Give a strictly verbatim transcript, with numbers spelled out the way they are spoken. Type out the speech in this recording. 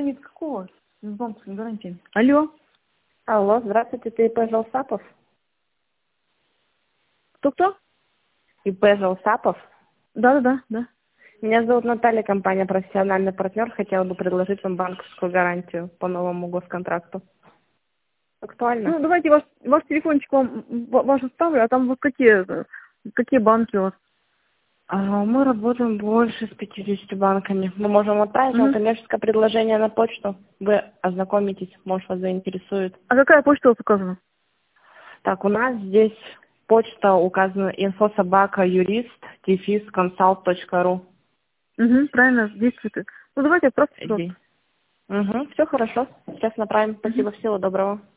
звонит? Какого? С банковской гарантией. Алло. Алло, здравствуйте, это ИП Желсапов? Кто-кто? ИП Желсапов? Да-да-да, да. Меня зовут Наталья, компания «Профессиональный партнер». Хотела бы предложить вам банковскую гарантию по новому госконтракту. Актуально? Ну, давайте ваш, ваш телефончик вам ва- ваш оставлю, а там вот какие, э, какие банки у вас? А, Мы работаем больше с пятьюдесятью банками. Мы можем отправить вам Мгм. коммерческое предложение на почту. Вы ознакомитесь, может, вас заинтересует. А какая почта у вас указана? Так, у нас здесь почта указана инфособака.юрист, дефис, консалт точка ру. Угу, правильно, действует. Ну, давайте отправьте, пожалуйста. Иди. Угу, все хорошо. Сейчас направим. Спасибо, всего доброго.